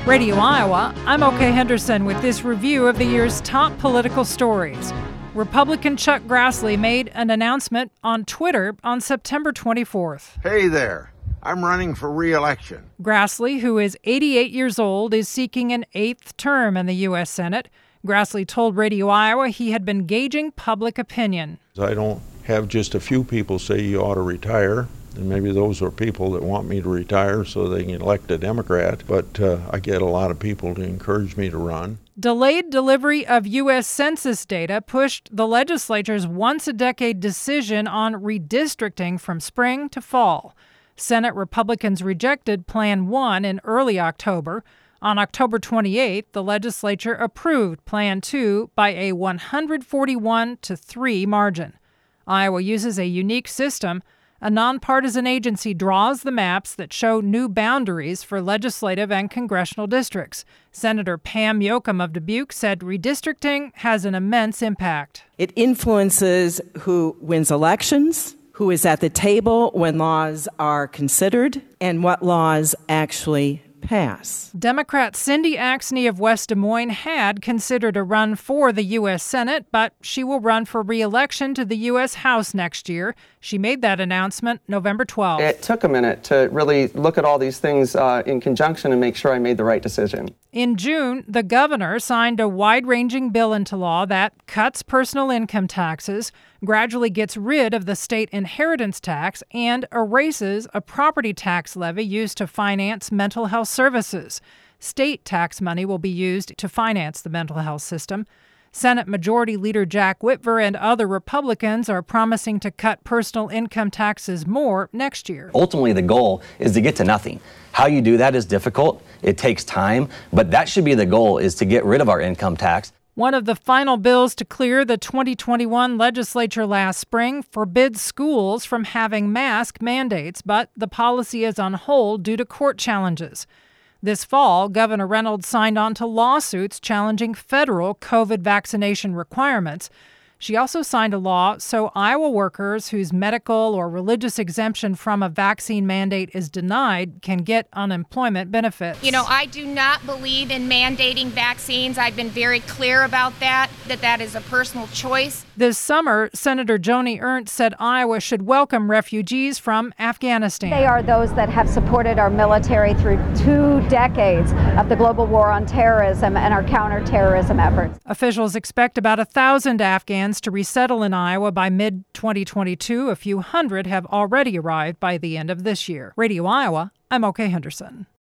Radio Iowa, I'm OK Henderson with this review of the year's top political stories. Republican Chuck Grassley made an announcement on Twitter on September 24th. Hey there, I'm running for re-election. Grassley, who is 88 years old, is seeking an 8th term in the U.S. Senate. Grassley told Radio Iowa he had been gauging public opinion. I don't have just a few people say you ought to retire. And maybe those are people that want me to retire so they can elect a Democrat. But I get a lot of people to encourage me to run. Delayed delivery of U.S. Census data pushed the legislature's once-a-decade decision on redistricting from spring to fall. Senate Republicans rejected Plan 1 in early October. On October 28th, the legislature approved Plan 2 by a 141-3 margin. Iowa uses a unique system. A nonpartisan agency draws the maps that show new boundaries for legislative and congressional districts. Senator Pam Yoakum of Dubuque said redistricting has an immense impact. It influences who wins elections, who is at the table when laws are considered, and what laws actually pass. Democrat Cindy Axne of West Des Moines had considered a run for the U.S. Senate, but she will run for re-election to the U.S. House next year. She made that announcement November 12th. It took a minute to really look at all these things in conjunction and make sure I made the right decision. In June, the governor signed a wide-ranging bill into law that cuts personal income taxes, gradually gets rid of the state inheritance tax, and erases a property tax levy used to finance mental health services. State tax money will be used to finance the mental health system. Senate Majority Leader Jack Whitver and other Republicans are promising to cut personal income taxes more next year. Ultimately, the goal is to get to nothing. How you do that is difficult. It takes time, but that should be the goal, is to get rid of our income tax. One of the final bills to clear the 2021 legislature last spring forbids schools from having mask mandates, but the policy is on hold due to court challenges. This fall, Governor Reynolds signed on to lawsuits challenging federal COVID vaccination requirements. She also signed a law so Iowa workers whose medical or religious exemption from a vaccine mandate is denied can get unemployment benefits. I do not believe in mandating vaccines. I've been very clear about that is a personal choice. This summer, Senator Joni Ernst said Iowa should welcome refugees from Afghanistan. They are those that have supported our military through 2 decades of the global war on terrorism and our counterterrorism efforts. Officials expect about 1,000 Afghans to resettle in Iowa by mid-2022. A few hundred have already arrived by the end of this year. Radio Iowa, I'm OK Henderson.